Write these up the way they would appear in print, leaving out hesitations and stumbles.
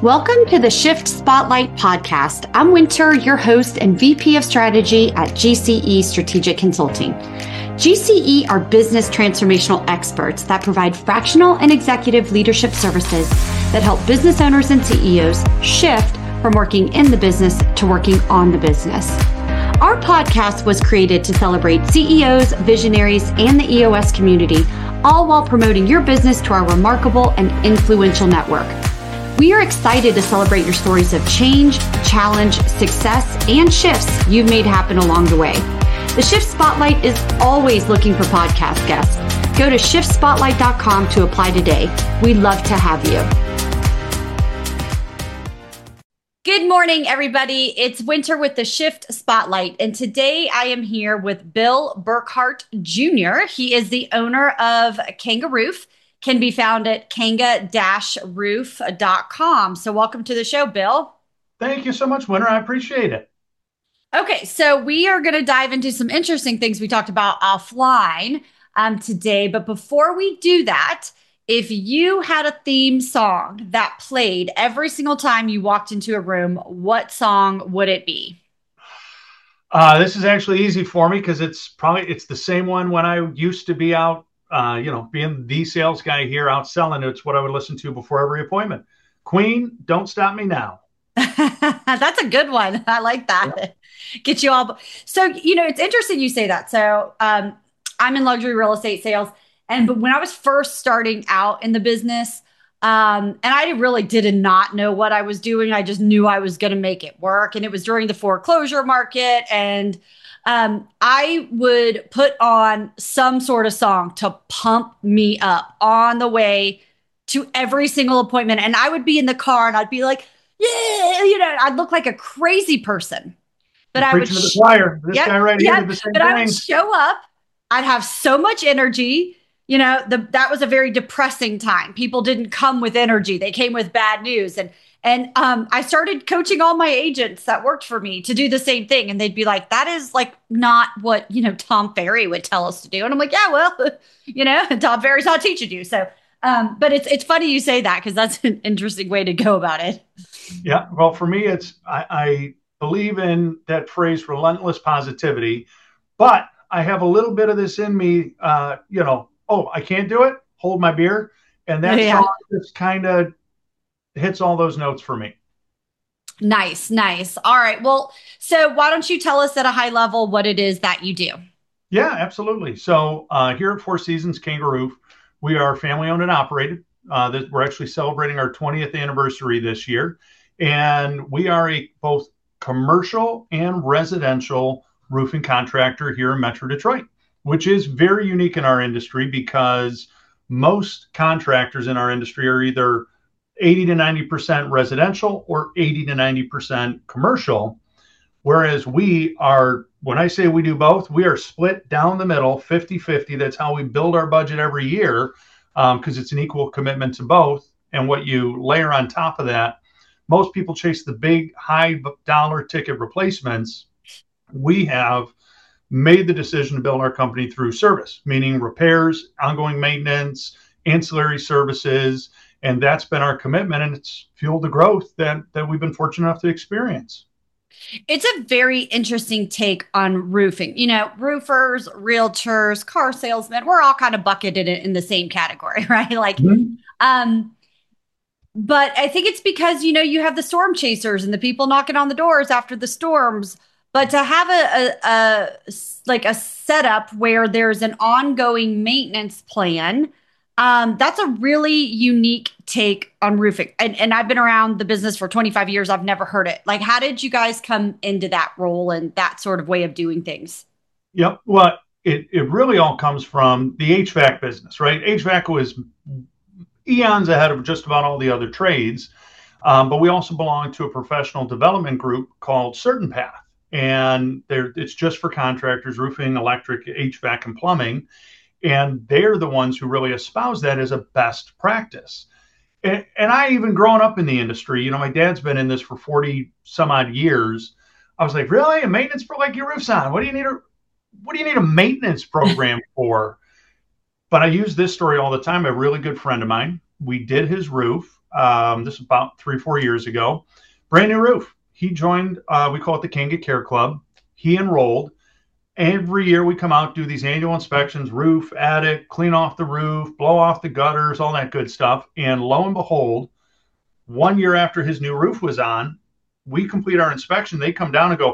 Welcome to the Shift Spotlight podcast. I'm Winter, your host and VP of Strategy at GCE Strategic Consulting. GCE are business transformational experts that provide fractional and executive leadership services that help business owners and CEOs shift from working in the business to working on the business. Our podcast was created to celebrate CEOs, visionaries, and the EOS community, all while promoting your business to our remarkable and influential network. We are excited to celebrate your stories of change, challenge, success, and shifts you've made happen along the way. The Shift Spotlight is always looking for podcast guests. Go to shiftspotlight.com to apply today. We'd love to have you. Good morning, everybody. It's Winter with the Shift Spotlight, and today I am here with Bill Burkhart Jr. He is the owner of Kanga Roof. Can be found at kanga-roof.com. So welcome to the show, Bill. Thank you so much, Winter. I appreciate it. Okay, so we are going to dive into some interesting things we talked about offline today. But before we do that, if you had a theme song that played every single time you walked into a room, what song would it be? This is actually easy for me because it's the same one when I used to be out. Being the sales guy here out selling, it's what I would listen to before every appointment. Queen, Don't Stop Me Now. That's a good one. I like that. Yeah. Get you all. So, it's interesting you say that. So I'm in luxury real estate sales. But when I was first starting out in the business, and I really did not know what I was doing. I just knew I was going to make it work. And it was during the foreclosure market. And I would put on some sort of song to pump me up on the way to every single appointment. And I would be in the car and I'd be like, yeah, I'd look like a crazy person. But I would to the choir. This guy right here did the same thing. I would show up. I'd have so much energy. That was a very depressing time. People didn't come with energy. They came with bad news. And I started coaching all my agents that worked for me to do the same thing. And they'd be like, that is like not what, Tom Ferry would tell us to do. And I'm like, yeah, well, Tom Ferry's not teaching you. So, but it's funny you say that because that's an interesting way to go about it. Yeah. Well, for me, I believe in that phrase, relentless positivity, but I have a little bit of this in me, I can't do it. Hold my beer. And that song just kind of hits all those notes for me. Nice. All right. Well, so why don't you tell us at a high level what it is that you do? Yeah, absolutely. So here at Four Seasons Kanga Roof, we are family owned and operated. We're actually celebrating our 20th anniversary this year. And we are both commercial and residential roofing contractor here in Metro Detroit, which is very unique in our industry because most contractors in our industry are either 80 to 90% residential or 80 to 90% commercial. Whereas we are, when I say we do both, we are split down the middle, 50-50. That's how we build our budget every year because it's an equal commitment to both. And what you layer on top of that, most people chase the big high dollar ticket replacements. We have made the decision to build our company through service, meaning repairs, ongoing maintenance, ancillary services. And that's been our commitment, and it's fueled the growth that we've been fortunate enough to experience. It's a very interesting take on roofing. Roofers, realtors, car salesmen, we're all kind of bucketed in the same category, right? But I think it's because, you have the storm chasers and the people knocking on the doors after the storms. But to have a setup where there's an ongoing maintenance plan, that's a really unique take on roofing. And I've been around the business for 25 years. I've never heard it. Like, how did you guys come into that role and that sort of way of doing things? Yep. Well, it really all comes from the HVAC business, right? HVAC was eons ahead of just about all the other trades. But we also belong to a professional development group called Certain Path. And it's just for contractors, roofing, electric, HVAC, and plumbing. And they're the ones who really espouse that as a best practice. And I, even growing up in the industry, my dad's been in this for 40 some odd years. I was like, really? A maintenance for like your roof's on? What do you need a maintenance program for? But I use this story all the time. A really good friend of mine, we did his roof. This is about 3-4 years ago. Brand new roof. He joined, we call it the Kanga Care Club. He enrolled. Every year we come out, do these annual inspections, roof, attic, clean off the roof, blow off the gutters, all that good stuff. And lo and behold, 1 year after his new roof was on, we complete our inspection. They come down and go,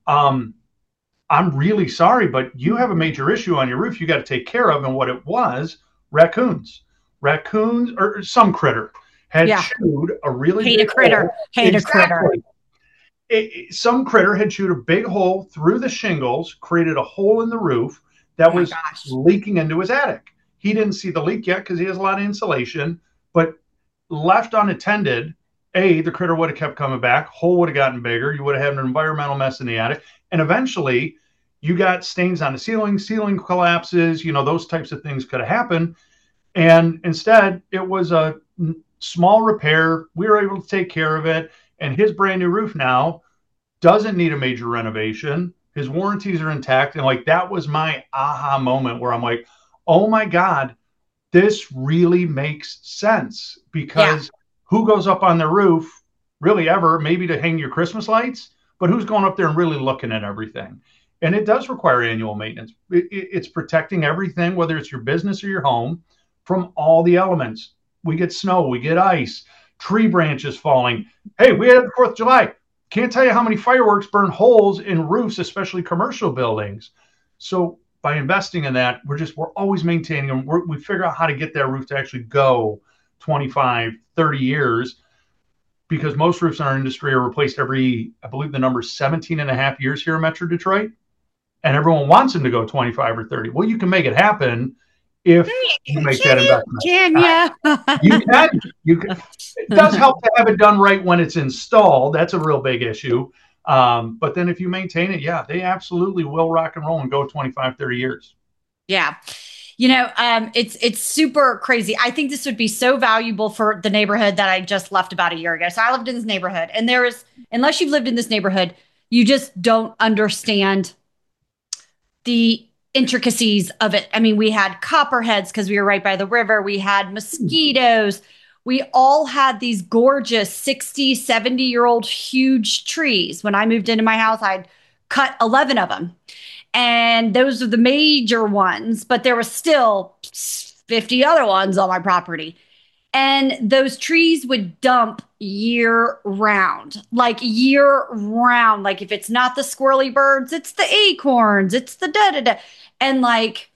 I'm really sorry, but you have a major issue on your roof you got to take care of. And what it was, raccoons or some critter had chewed a really Hate big a critter. hole. Hate exactly. a critter. Some critter had chewed a big hole through the shingles, created a hole in the roof that was leaking into his attic. He didn't see the leak yet because he has a lot of insulation, but left unattended, the critter would have kept coming back, hole would have gotten bigger, you would have had an environmental mess in the attic, and eventually you got stains on the ceiling collapses, those types of things could have happened. And instead, it was a small repair. We were able to take care of it. And his brand new roof now doesn't need a major renovation. His warranties are intact. And that was my aha moment where I'm like, oh my God, this really makes sense. Because who goes up on the roof really ever, maybe to hang your Christmas lights, but who's going up there and really looking at everything? And it does require annual maintenance. It's protecting everything, whether it's your business or your home, from all the elements. We get snow, we get ice, tree branches falling. Hey, we had the 4th of July. Can't tell you how many fireworks burn holes in roofs, especially commercial buildings. So by investing in that, we're always maintaining them. We figure out how to get that roof to actually go 25, 30 years, because most roofs in our industry are replaced every, I believe the number is 17 and a half years here in Metro Detroit. And everyone wants them to go 25 or 30. Well, you can make it happen if you make that investment. You can. It does help to have it done right when it's installed. That's a real big issue. But then if you maintain it, they absolutely will rock and roll and go 25, 30 years. Yeah. It's super crazy. I think this would be so valuable for the neighborhood that I just left about a year ago. So I lived in this neighborhood, and unless you've lived in this neighborhood, you just don't understand the intricacies of it. I mean, we had copperheads because we were right by the river. We had mosquitoes. We all had these gorgeous 60, 70-year-old huge trees. When I moved into my house, I'd cut 11 of them. And those are the major ones, but there was still 50 other ones on my property. And those trees would dump year round. Like if it's not the squirrely birds, it's the acorns, it's the da-da-da. And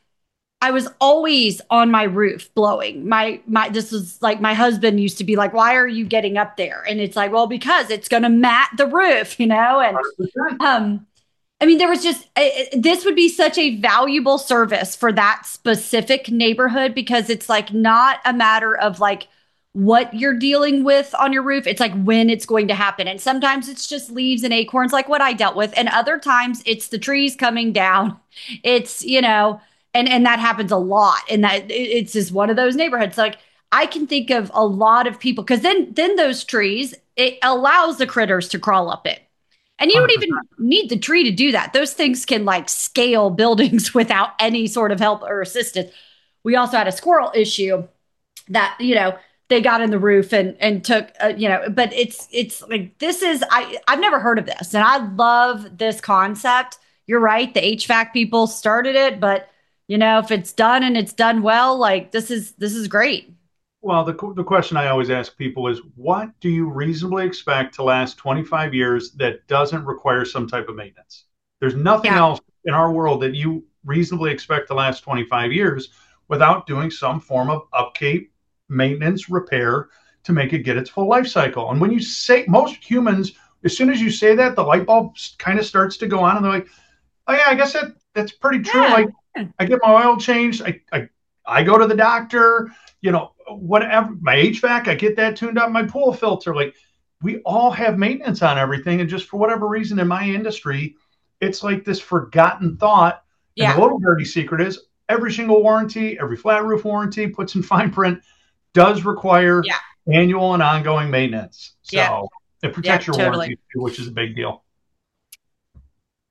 I was always on my roof blowing. This was my husband used to be like, why are you getting up there? And it's well, because it's going to mat the roof, And, 100%. There was this would be such a valuable service for that specific neighborhood, because it's not a matter of what you're dealing with on your roof. It's when it's going to happen. And sometimes it's just leaves and acorns, like what I dealt with. And other times it's the trees coming down. It's, and that happens a lot. And that it's just one of those neighborhoods. I can think of a lot of people, because then those trees, it allows the critters to crawl up it. And you don't even need the tree to do that. Those things can scale buildings without any sort of help or assistance. We also had a squirrel issue that, they got in the roof and took, but it's this is, I've never heard of this. And I love this concept. You're right. The HVAC people started it, but if it's done and it's done well, this is great. Well, the question I always ask people is, what do you reasonably expect to last 25 years that doesn't require some type of maintenance? There's nothing else in our world that you reasonably expect to last 25 years without doing some form of upkeep, maintenance, repair to make it get its full life cycle. And when you say, most humans, as soon as you say that, the light bulb kind of starts to go on, and they're like, oh yeah, I guess that's pretty true. I get my oil changed. I go to the doctor, whatever, my HVAC, I get that tuned up, my pool filter. We all have maintenance on everything. And just for whatever reason in my industry, it's this forgotten thought. And the little dirty secret is every single warranty, every flat roof warranty puts in fine print does require annual and ongoing maintenance. So it protects your warranty too, which is a big deal.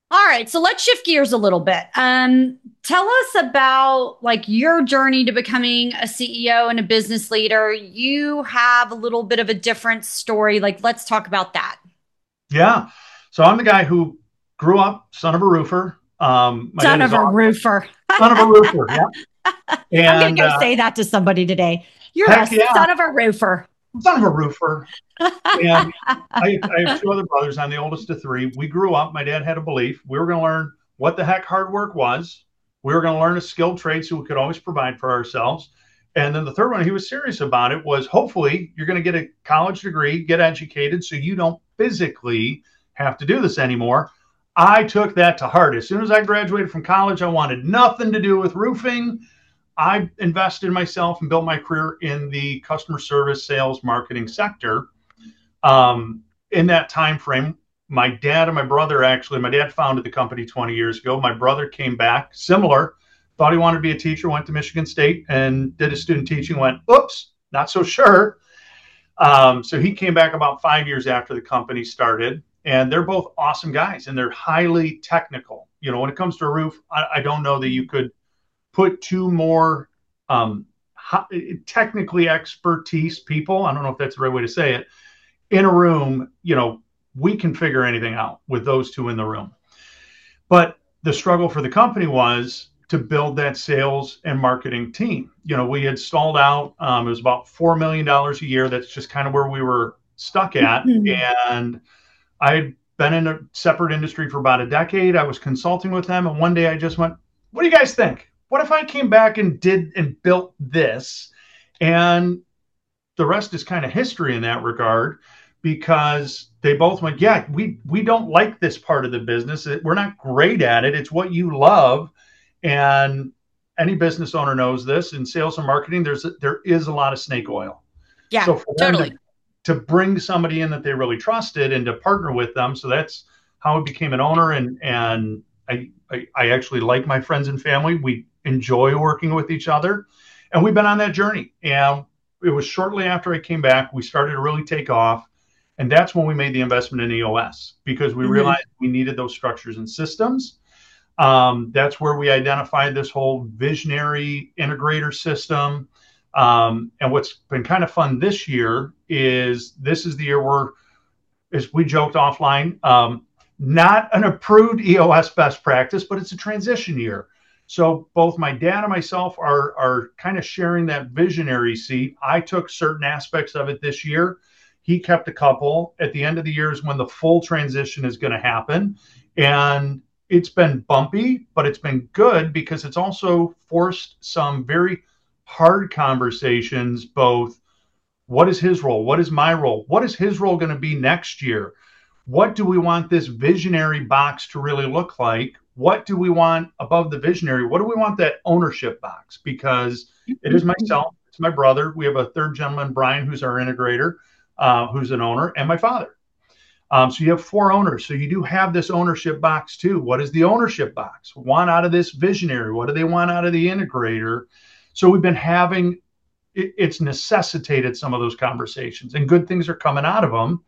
All right, so let's shift gears a little bit. Tell us about like your journey to becoming a CEO and a business leader. You have a little bit of a different story. Like, let's talk about that. Yeah. So I'm the guy who grew up son of a roofer. My Son dad is of a awesome. roofer. Son of a roofer. Yeah. I'm going to And go say that to somebody today. You're a heck yeah, son of a roofer. son of a roofer. And I have two other brothers. I'm the oldest of three. We grew up. My dad had a belief we were going to learn what the heck hard work was. We were going to learn a skilled trade so we could always provide for ourselves. And then the third one, he was serious about it, was hopefully you're going to get a college degree, get educated so you don't physically have to do this anymore. I took that to heart. As soon as I graduated from college, I wanted nothing to do with roofing. I invested in myself and built my career in the customer service, sales, marketing sector. In that time frame, my dad and my brother actually, my dad founded the company 20 years ago. My brother came back, similar, thought he wanted to be a teacher, went to Michigan State and did his student teaching, went, oops, not so sure. So he came back about 5 years after the company started. And they're both awesome guys and they're highly technical. You know, when it comes to a roof, I don't know that you could put two more um, technically expertise people. I don't know if that's the right way to say it in a room. You know, we can figure anything out with those two in the room. But the struggle for the company was to build that sales and marketing team. You know, we had stalled out. It was about $4 million a year. That's just kind of where we were stuck at. And I had been in a separate industry for about a decade. I was consulting with them. And one day I just went, what do you guys think? What if I came back and did and built this? And the rest is kind of history in that regard, because they both went, yeah, we don't like this part of the business. We're not great at it. It's what you love. And any business owner knows this. In sales and marketing, there is a lot of snake oil. Yeah, So for them totally. to bring somebody in that they really trusted and to partner with them, so that's how I became an owner. And I actually like my friends and family. We enjoy working with each other, and we've been on that journey. And it was shortly after I came back, we started to really take off. And that's when we made the investment in EOS, because we Mm-hmm. realized we needed those structures and systems. That's where we identified this whole visionary integrator system. And what's been kind of fun this year is this is the year where, as we joked offline, not an approved EOS best practice, but it's a transition year. So both my dad and myself are kind of sharing that visionary seat. I took certain aspects of it this year. He kept a couple. At the end of the year is when the full transition is going to happen. And it's been bumpy, but it's been good because it's also forced some very hard conversations, both what is his role? What is my role? What is his role going to be next year? What do we want this visionary box to really look like? What do we want above the visionary? What do we want that ownership box? Because it is myself, it's my brother. We have a third gentleman, Brian, who's our integrator, who's an owner, and my father. So you have four owners. So you do have this ownership box too. What is the ownership box want out of this visionary? What do they want out of the integrator? So we've been having it's necessitated some of those conversations, and good things are coming out of them.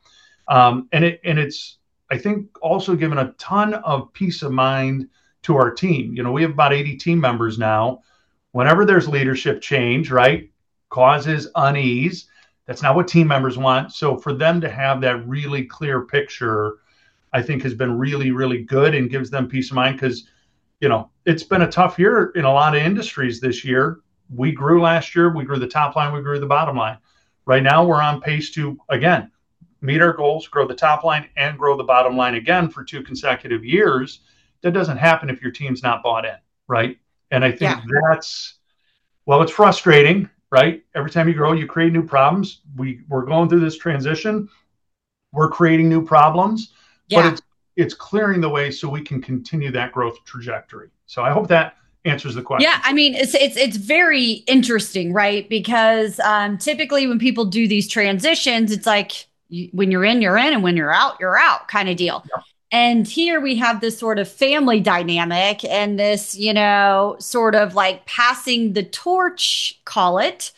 It's I think also given a ton of peace of mind to our team. You know, we have about 80 team members now. Whenever there's leadership change, right, causes unease. That's not what team members want. So for them to have that really clear picture, I think has been really, really good and gives them peace of mind, because, you know, it's been a tough year in a lot of industries this year. We grew last year. We grew the top line. We grew the bottom line. Right now, we're on pace to, again, meet our goals, grow the top line, and grow the bottom line again for 2 consecutive years. That doesn't happen if your team's not bought in, right? And I think Yeah. well, it's frustrating, right? Every time you grow, you create new problems. We're going through this transition. We're creating new problems, but Yeah. it's clearing the way so we can continue that growth trajectory. So I hope that answers the Yeah, question. I mean, it's very interesting, right? Because typically when people do these transitions, it's like when you're in, and when you're out kind of deal. Yeah. And here we have this sort of family dynamic and this, sort of like passing the torch, call it.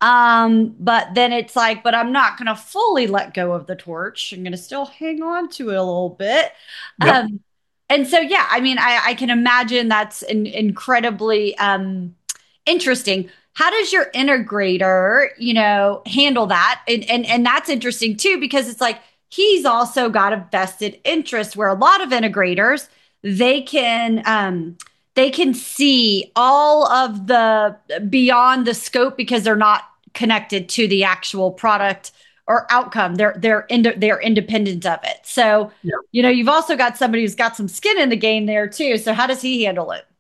But then it's like, but I'm not going to fully let go of the torch. I'm going to still hang on to it a little bit. Yep. Um, And so, yeah, I mean, I can imagine that's incredibly interesting. How does your integrator, handle that? And that's interesting too, because it's like he's also got a vested interest where a lot of integrators, they can they can see all of the beyond the scope because they're not connected to the actual product or outcome. They're independent of it. So, Yeah. you've also got somebody who's got some skin in the game there too. So how does he handle it?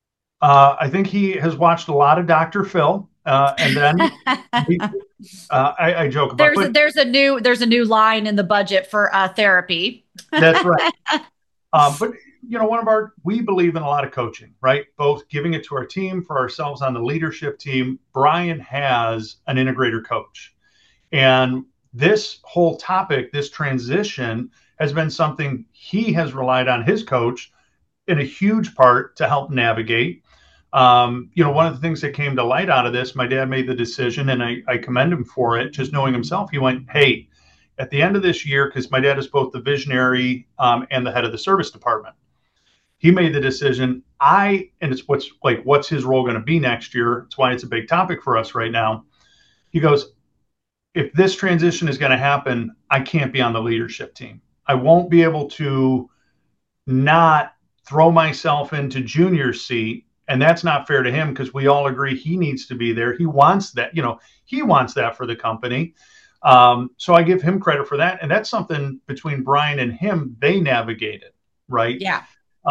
I think he has watched a lot of Dr. Phil, and then he, I joke about, but there's a new line in the budget for therapy. that's right. But we believe in a lot of coaching, right? Both giving it to our team, for ourselves on the leadership team. Brian has an integrator coach, and this whole topic, this transition, has been something he has relied on his coach in a huge part to help navigate. One of the things that came to light out of this, my dad made the decision, and I commend him for it, just knowing himself. He went, hey, at the end of this year, because my dad is both the visionary and the head of the service department, he made the decision. And it's what's his role going to be next year? It's why it's a big topic for us right now. He goes, if this transition is going to happen, I can't be on the leadership team. I won't be able to not throw myself into junior seat. And that's not fair to him because we all agree he needs to be there. He wants that, he wants that for the company. So I give him credit for that. And that's something between Brian and him, they navigated, right? Yeah.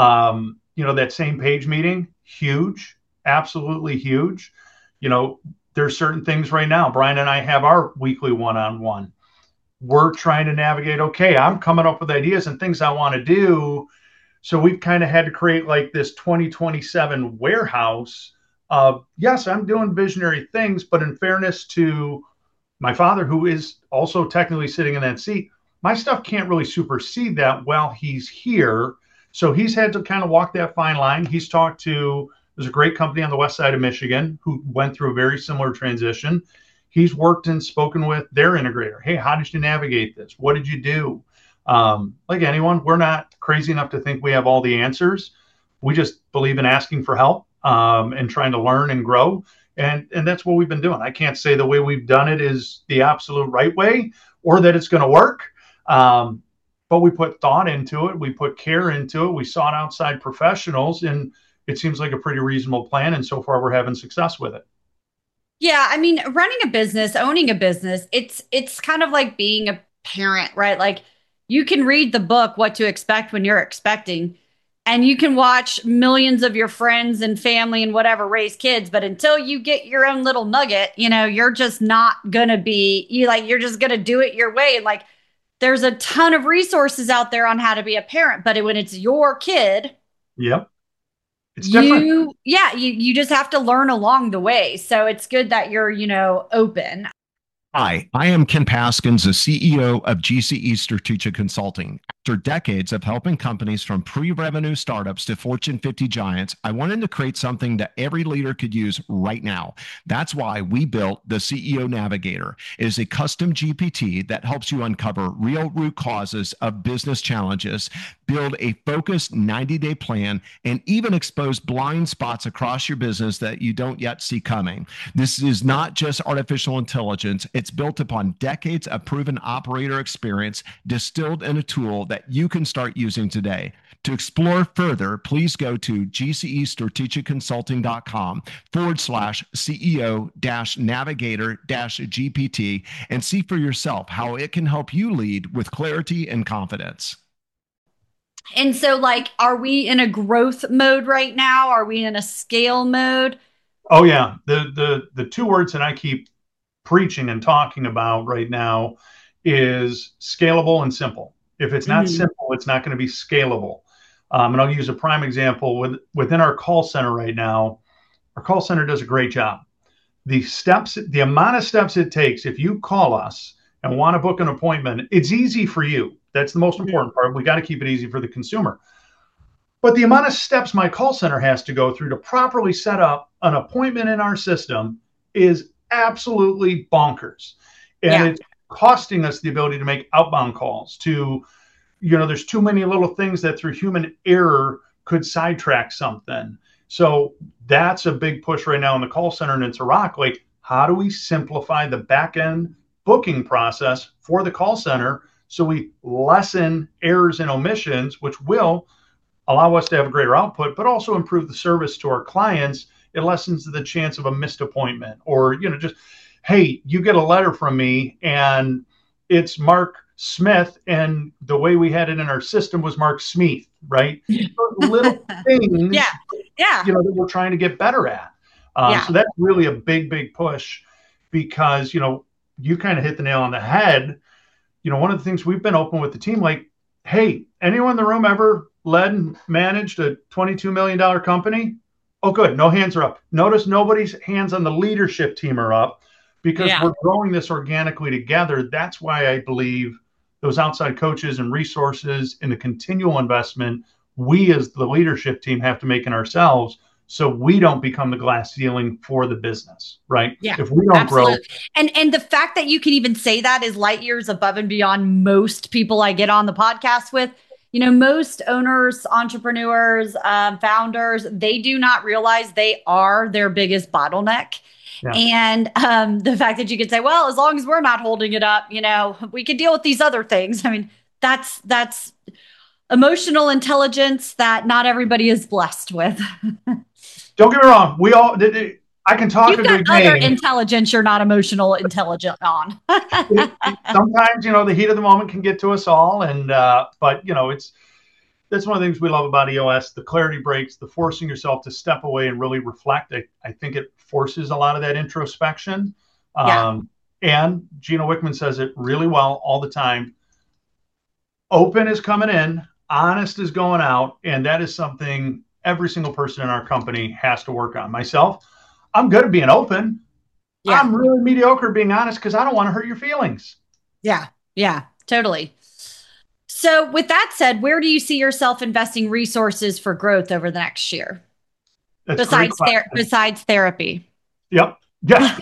That same page meeting, huge, absolutely huge. There's certain things right now. Brian and I have our weekly one-on-one. We're trying to navigate, okay, I'm coming up with ideas and things I want to do. So we've kind of had to create like this 2027 warehouse of, yes, I'm doing visionary things, but in fairness to my father, who is also technically sitting in that seat, my stuff can't really supersede that while he's here. So he's had to kind of walk that fine line. He's talked to, there's a great company on the west side of Michigan who went through a very similar transition. He's worked and spoken with their integrator. Hey, how did you navigate this? What did you do? Like anyone, we're not crazy enough to think we have all the answers. We just believe in asking for help and trying to learn and grow. And that's what we've been doing. I can't say the way we've done it is the absolute right way or that it's going to work. But we put thought into it. We put care into it. We sought outside professionals, and it seems like a pretty reasonable plan. And so far, we're having success with it. Yeah, I mean, running a business, owning a business, it's kind of like being a parent, right? Like you can read the book What to Expect When You're Expecting, and you can watch millions of your friends and family and whatever raise kids, but until you get your own little nugget, you're just not going to be you're just going to do it your way. And like there's a ton of resources out there on how to be a parent, but when it's your kid, Yep. It's different. you just have to learn along the way. So it's good that you're, open. Hi, I am Ken Paskins, the CEO of GCE Strategic Consulting. After decades of helping companies from pre-revenue startups to Fortune 50 giants, I wanted to create something that every leader could use right now. That's why we built the CEO Navigator. It is a custom GPT that helps you uncover real root causes of business challenges, build a focused 90-day plan, and even expose blind spots across your business that you don't yet see coming. This is not just artificial intelligence. It's built upon decades of proven operator experience distilled in a tool that you can start using today. To explore further, please go to gcestrategicconsulting.com/CEO-navigator-GPT and see for yourself how it can help you lead with clarity and confidence. And so, like, are we in a growth mode right now? Are we in a scale mode? Oh yeah. The two words that I keep preaching and talking about right now is scalable and simple. If it's not simple, it's not going to be scalable. And I'll use a prime example within our call center right now. Our call center does a great job. The amount of steps it takes, if you call us and want to book an appointment, it's easy for you. That's the most important part. We got to keep it easy for the consumer. But the amount of steps my call center has to go through to properly set up an appointment in our system is absolutely bonkers. And it's costing us the ability to make outbound calls, to there's too many little things that through human error could sidetrack something. So that's a big push right now in the call center and into Rock. Like, how do we simplify the back end booking process for the call center so we lessen errors and omissions, which will allow us to have a greater output, but also improve the service to our clients. It lessens the chance of a missed appointment, or, just, hey, you get a letter from me and it's Mark Smith, and the way we had it in our system was Mark Smith, right? Little things, that we're trying to get better at. So that's really a big, big push, because, you kind of hit the nail on the head. One of the things we've been open with the team, like, hey, anyone in the room ever led and managed a $22 million company? Oh, good. No hands are up. Notice nobody's hands on the leadership team are up, because we're growing this organically together. That's why I believe those outside coaches and resources and the continual investment we as the leadership team have to make in ourselves, so we don't become the glass ceiling for the business, right? Yeah, if we don't grow. And the fact that you can even say that is light years above and beyond most people I get on the podcast with. Most owners, entrepreneurs, founders, they do not realize they are their biggest bottleneck. Yeah. And the fact that you could say, well, as long as we're not holding it up, we could deal with these other things. I mean, that's emotional intelligence that not everybody is blessed with. Don't get me wrong. We all did. I can talk You've got other intelligence you're not emotional intelligent on. Sometimes, the heat of the moment can get to us all. And, but, that's one of the things we love about EOS, the clarity breaks, the forcing yourself to step away and really reflect. I think it forces a lot of that introspection. And Gino Wickman says it really well all the time. Open is coming in, honest is going out. And that is something every single person in our company has to work on. Myself, I'm good at being open. Yeah. I'm really mediocre at being honest, because I don't want to hurt your feelings. Yeah, totally. So with that said, where do you see yourself investing resources for growth over the next year? Besides therapy. Yep. Yeah.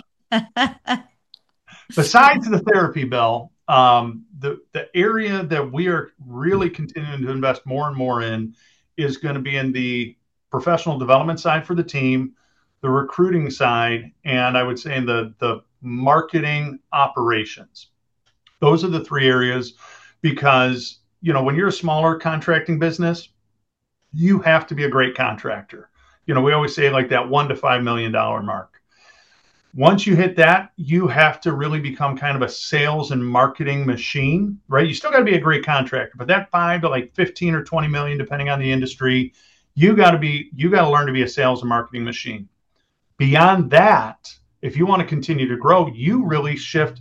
Besides the therapy, Bill, the area that we are really continuing to invest more and more in is going to be in the professional development side for the team, the recruiting side, and I would say in the marketing operations. Those are the three areas, because, when you're a smaller contracting business, you have to be a great contractor. We always say like that $1 to $5 million mark. Once you hit that, you have to really become kind of a sales and marketing machine, right? You still got to be a great contractor, but that 5 to like 15 or 20 million, depending on the industry, you got to learn to be a sales and marketing machine. Beyond that, if you want to continue to grow, you really shift.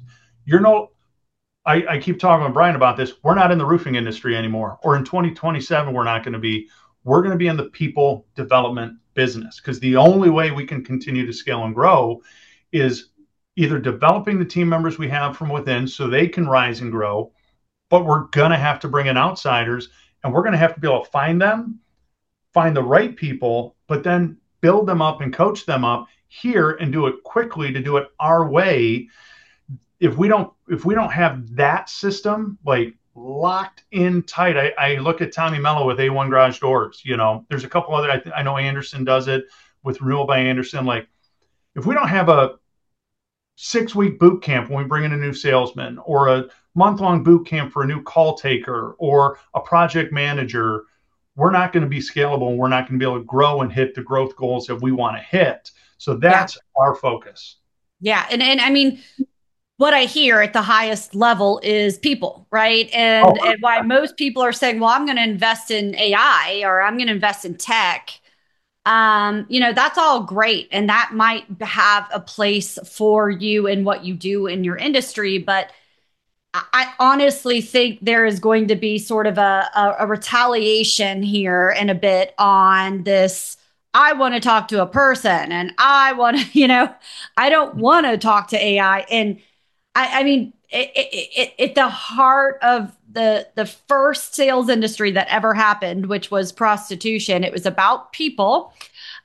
I keep talking with Brian about this. We're not in the roofing industry anymore, or in 2027, we're not going to be. We're going to be in the people development business, because the only way we can continue to scale and grow is either developing the team members we have from within so they can rise and grow, but we're going to have to bring in outsiders, and we're going to have to be able to find the right people, but then build them up and coach them up here and do it quickly, to do it our way. If we don't have that system like locked in tight, I look at Tommy Mello with A1 Garage Doors. There's a couple other. I know Anderson does it with Renewal by Anderson. Like, if we don't have a 6-week boot camp when we bring in a new salesman, or a month-long boot camp for a new call taker or a project manager, we're not going to be scalable, and we're not going to be able to grow and hit the growth goals that we want to hit. So that's our focus. Yeah. And I mean, what I hear at the highest level is people, right? And why most people are saying, well, I'm going to invest in AI, or I'm going to invest in tech. That's all great. And that might have a place for you in what you do in your industry. But I honestly think there is going to be sort of a retaliation here in a bit on this. I want to talk to a person, and I want to, I don't want to talk to AI. And I mean, at the heart of the first sales industry that ever happened, which was prostitution, it was about people.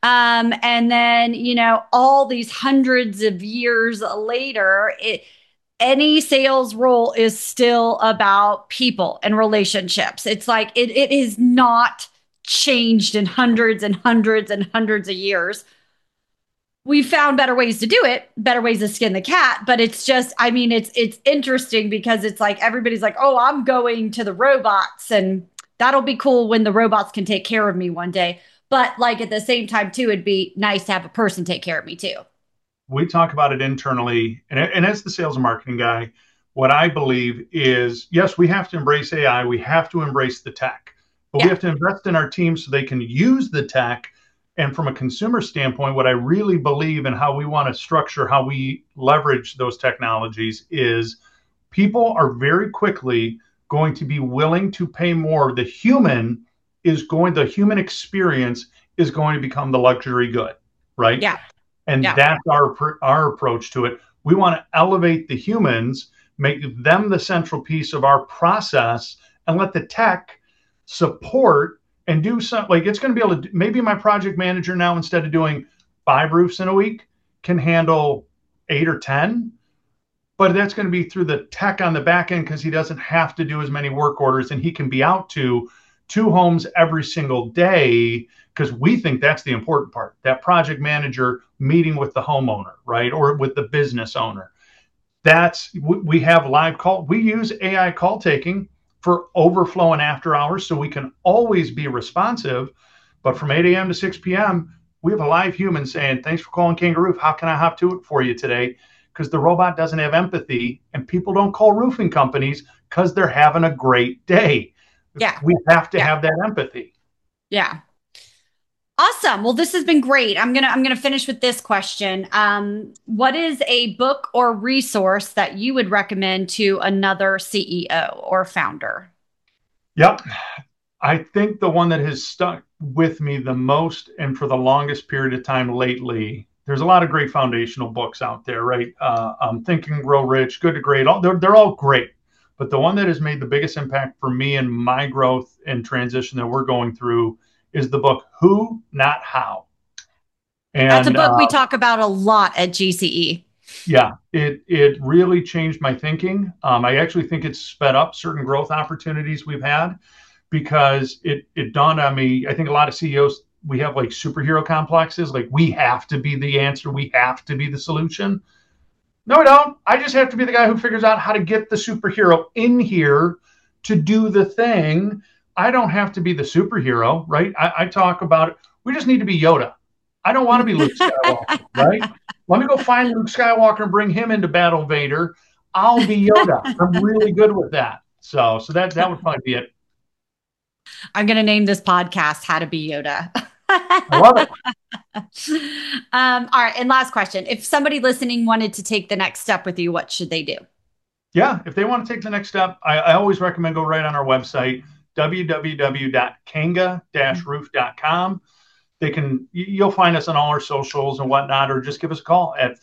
And then, all these hundreds of years later, any sales role is still about people and relationships. It's like it is not changed in hundreds and hundreds and hundreds of years. We've found better ways to do it, better ways to skin the cat. But it's just, I mean, it's interesting because it's like everybody's like, oh, I'm going to the robots, and that'll be cool when the robots can take care of me one day. But like at the same time, too, it'd be nice to have a person take care of me, too. We talk about it internally. And as the sales and marketing guy, what I believe is, yes, we have to embrace AI. We have to embrace the tech. But we have to invest in our team so they can use the tech. And from a consumer standpoint, what I really believe and how we want to structure how we leverage those technologies is people are very quickly going to be willing to pay more. The human experience is going to become the luxury good, right? Yeah. And that's our approach to it. We want to elevate the humans, make them the central piece of our process, and let the tech support and do something. Like it's going to be able to, maybe my project manager now, instead of doing 5 roofs in a week, can handle 8 or 10. But that's going to be through the tech on the back end because he doesn't have to do as many work orders, and he can be out to 2 homes every single day, because we think that's the important part, that project manager meeting with the homeowner, right? Or with the business owner. We have live call. We use AI call taking for overflow and after hours, so we can always be responsive. But from 8 a.m. to 6 p.m., we have a live human saying, thanks for calling Kangaroo Roof. How can I hop to it for you today? Because the robot doesn't have empathy, and people don't call roofing companies because they're having a great day. Yeah. We have to have that empathy. Yeah. Awesome. Well, this has been great. I'm gonna finish with this question. What is a book or resource that you would recommend to another CEO or founder? Yep. I think the one that has stuck with me the most and for the longest period of time lately, there's a lot of great foundational books out there, right? Think and Grow Rich, Good to Great. They're all great. But the one that has made the biggest impact for me and my growth and transition that we're going through is the book Who, Not How. And that's a book we talk about a lot at GCE. Yeah, it really changed my thinking. I actually think it's sped up certain growth opportunities we've had, because it dawned on me. I think a lot of CEOs, we have like superhero complexes, like we have to be the answer, we have to be the solution. No, I don't. I just have to be the guy who figures out how to get the superhero in here to do the thing. I don't have to be the superhero, right? I talk about it. We just need to be Yoda. I don't want to be Luke Skywalker, right? Let me go find Luke Skywalker and bring him into Battle Vader. I'll be Yoda. I'm really good with that. So that would probably be it. I'm going to name this podcast How to Be Yoda. I love it. All right. And last question. If somebody listening wanted to take the next step with you, what should they do? Yeah. If they want to take the next step, I always recommend go right on our website, www.kanga-roof.com. You'll find us on all our socials and whatnot, or just give us a call at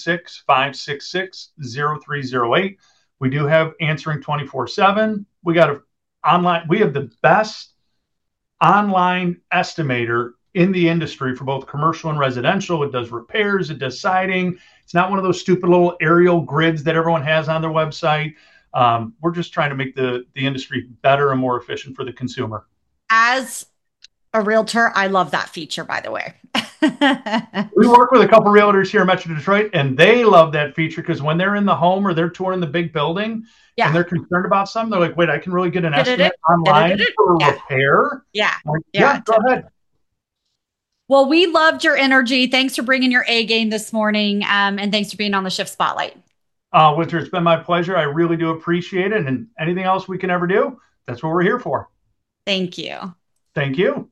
586-566-0308. We do have answering 24/7. We have the best online estimator in the industry for both commercial and residential. It does repairs, it does siding. It's not one of those stupid little aerial grids that everyone has on their website. We're just trying to make the industry better and more efficient for the consumer. As a realtor, I love that feature, by the way. We work with a couple of realtors here in Metro Detroit, and they love that feature because when they're in the home or they're touring the big building and they're concerned about something, they're like, wait, I can really get an estimate online for a repair? Yeah. Like, yeah, go ahead. Well, we loved your energy. Thanks for bringing your A game this morning, and thanks for being on the Shift Spotlight. Winter, it's been my pleasure. I really do appreciate it. And anything else we can ever do, that's what we're here for. Thank you. Thank you.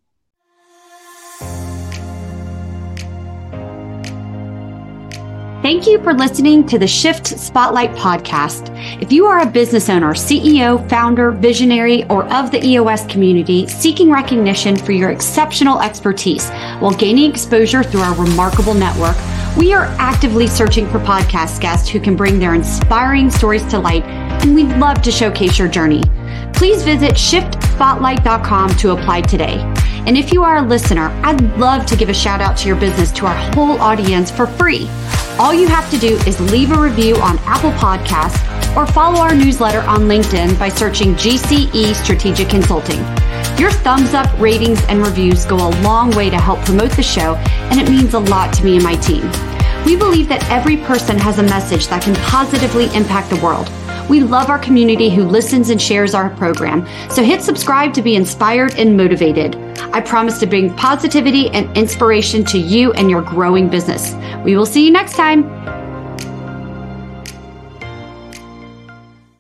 Thank you for listening to the Shift Spotlight podcast. If you are a business owner, CEO, founder, visionary, or of the EOS community seeking recognition for your exceptional expertise while gaining exposure through our remarkable network, we are actively searching for podcast guests who can bring their inspiring stories to light, and we'd love to showcase your journey. Please visit shiftspotlight.com to apply today. And if you are a listener, I'd love to give a shout out to your business to our whole audience for free. All you have to do is leave a review on Apple Podcasts or follow our newsletter on LinkedIn by searching GCE Strategic Consulting. Your thumbs up, ratings, and reviews go a long way to help promote the show, and it means a lot to me and my team. We believe that every person has a message that can positively impact the world. We love our community who listens and shares our program, so hit subscribe to be inspired and motivated. I promise to bring positivity and inspiration to you and your growing business. We will see you next time.